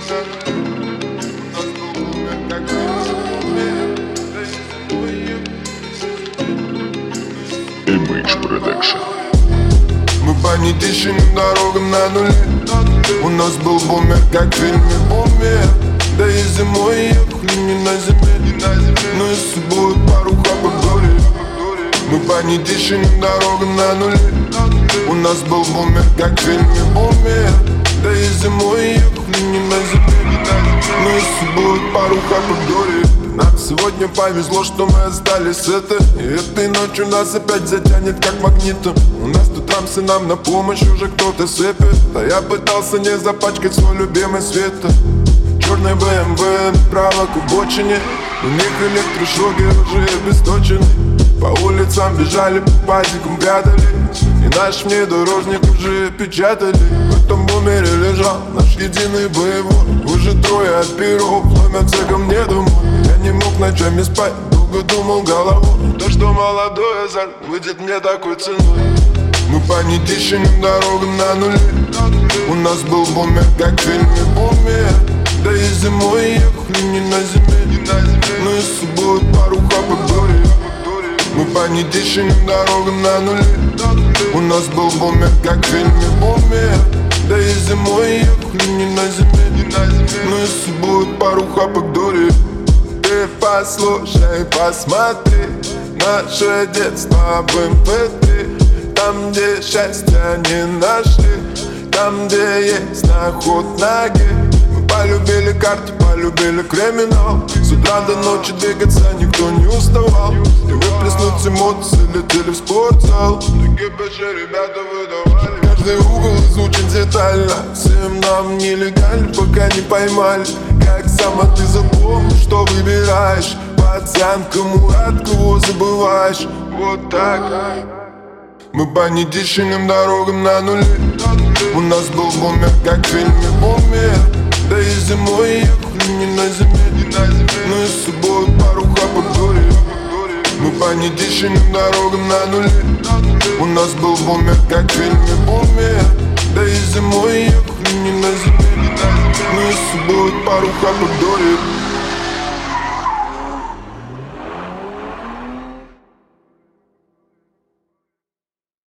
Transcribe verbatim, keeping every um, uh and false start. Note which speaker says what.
Speaker 1: Image Production.
Speaker 2: Мы по нетищенным дорогам на нуле. У нас был бумер, как в фильме «Бумер». Да и зимой ехали не на зиме, но и с собой пару хапок дури. Мы по нетищенным дорогам на нуле. У нас был бумер, как в фильме «Бумер». Да и зимой ехали не на зиме, но и с собой пару хапок дури. Нам сегодня повезло, что мы остались с этой. И этой ночью нас опять затянет как магнитом. У нас тут рамсы, нам на помощь уже кто-то сыпет. А я пытался не запачкать свой любимый свет. Черный бэ эм вэ направо к обочине. У них электрошоки уже обесточены. По улицам бежали, по пазикам прятали. И наш внедорожник уже печатали. В этом бумере лежал наш единый боевой. Уже трое от перов ломятся ко мне домой. Я не мог ночами спать, долго думал головой. То, что молодой азарт выйдет мне такой ценой. Мы по нетищенным дорогам на нуле. У нас был бумер, как в фильме «Бумер». Да и зимой ехали не на зиме, но и с собой пару хапок дури. Мы по нетищенным дорогам на нуле. У нас был бумер, как в фильме «Бумер». Да и зимой ехали не на зиме, но и с собой пару хапок дури. Ты послушай, посмотри наше детство в эм пэ три. Там, где счастья не нашли, там, где есть на ход ноги. Мы полюбили карты, полюбили криминал. С утра до ночи двигаться никто не уставал. И выплеснуть эмоции летели в спортзал. Такие же ребята выдавали. Каждый угол изучен детально. Всем нам нелегально, пока не поймали. Как сама ты запомни, что выбираешь. Пацан, кому рад, кого забываешь. Вот так. Мы по нетищенным дорогам на нуле. У нас был бумер, как в фильме «Бумер». Да и зимой ехали не на зиме, но и с собой пару хапок дури. Мы по нетищенным дорогам на нуле. У нас был бумер, как в фильме «Бумер». Да и зимой ехали не на зиме, но и с собой пару хапок дури.